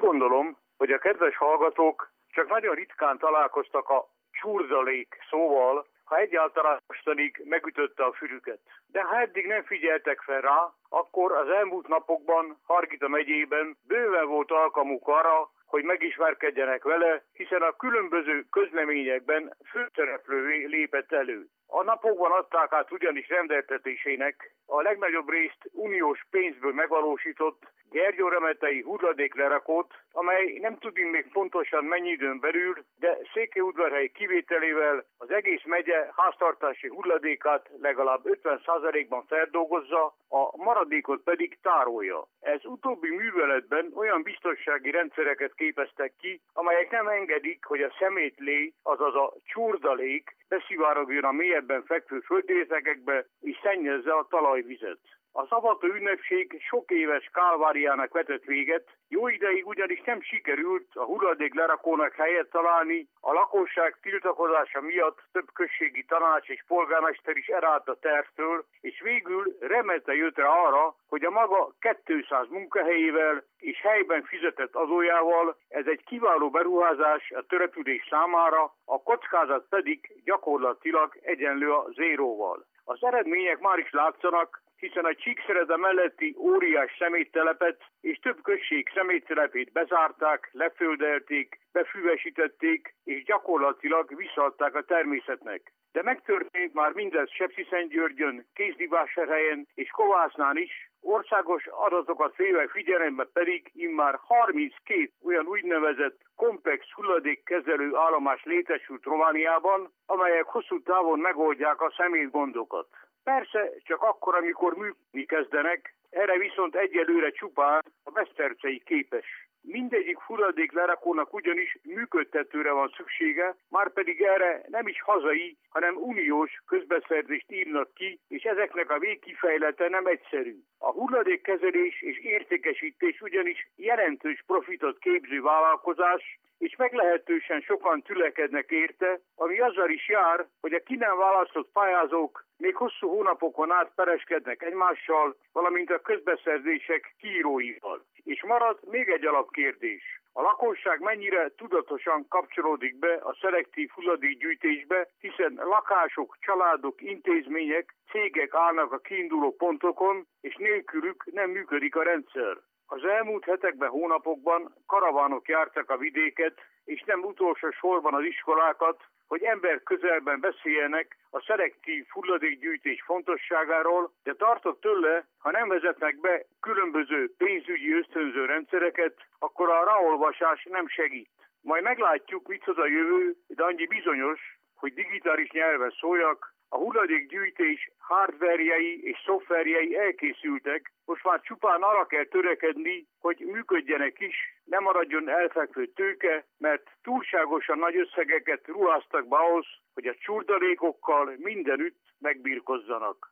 gondolom, hogy a kedves hallgatók csak nagyon ritkán találkoztak a csurdalék szóval, ha egyáltalán mostanig megütötte a fülüket. De ha eddig nem figyeltek fel rá, akkor az elmúlt napokban Hargita megyében bőven volt alkalmuk arra, hogy megismerkedjenek vele, hiszen a különböző közleményekben főszereplővé lépett elő. A napokban adták át ugyanis rendeltetésének a legnagyobb részt uniós pénzből megvalósított Gergyóremetei hulladéklerakót, amely nem tudjuk még pontosan mennyi időn belül, de Székelyudvarhely kivételével az egész megye háztartási hulladékát legalább 50%-ban feldolgozza, a maradékot pedig tárolja. Ez utóbbi műveletben olyan biztonsági rendszereket képeztek ki, amelyek nem engedik, hogy a szemétlé, azaz a csurdalék beszivárogjon a mélyebben fekvő földrészegekbe és szennyezze a talajvizet. A szavató ünnepség sok éves kálváriának vetett véget, jó ideig ugyanis nem sikerült a hulladék lerakónak helyet találni, a lakosság tiltakozása miatt több községi tanács és polgármester is elállt a tervtől, és végül Remete jött rá arra, hogy a maga 200 munkahelyével és helyben fizetett adójával ez egy kiváló beruházás a település számára, a kockázat pedig gyakorlatilag egyenlő a zéróval. Az eredmények már is látszanak, hiszen a Csíkszereda melletti óriás szeméttelepet és több község szeméttelepét bezárták, leföldelték, befüvesítették és gyakorlatilag visszaadták a természetnek. De megtörtént már mindez Sepsiszentgyörgyön, Kézdivásárhelyen és Kovásznán is, országos adatokat véve figyelembe pedig immár 32 olyan úgynevezett komplex hulladékkezelő állomás létesült Romániában, amelyek hosszú távon megoldják a szemétgondokat. Persze csak akkor, amikor működni kezdenek, erre viszont egyelőre csupán a Besztercei képes. Mindegyik hulladék lerakónak ugyanis működtetőre van szüksége, márpedig erre nem is hazai, hanem uniós közbeszerzést írnak ki, és ezeknek a végkifejlete nem egyszerű. A hulladékkezelés és értékesítés ugyanis jelentős profitot képző vállalkozás, és meglehetősen sokan tülekednek érte, ami azzal is jár, hogy a ki nem választott pályázók még hosszú hónapokon át pereskednek egymással, valamint a közbeszerzések kiíróival. És marad még egy alapkérdés. A lakosság mennyire tudatosan kapcsolódik be a szelektív hulladékgyűjtésbe, hiszen lakások, családok, intézmények, cégek állnak a kiinduló pontokon, és nélkülük nem működik a rendszer. Az elmúlt hetekben, hónapokban karavánok jártak a vidéket, és nem utolsó sorban az iskolákat, hogy ember közelben beszéljenek a szelektív hulladékgyűjtés fontosságáról, de tartok tőle, ha nem vezetnek be különböző pénzügyi ösztönző rendszereket, akkor a ráolvasás nem segít. Majd meglátjuk, mit hoz a jövő, de annyi bizonyos, hogy digitális nyelven szóljak, a hulladékgyűjtés hardverjei és szoftverjei elkészültek, most már csupán arra kell törekedni, hogy működjenek is, ne maradjon elfekvő tőke, mert túlságosan nagy összegeket ruháztak be ahhoz, hogy a csurdalékokkal mindenütt megbirkozzanak.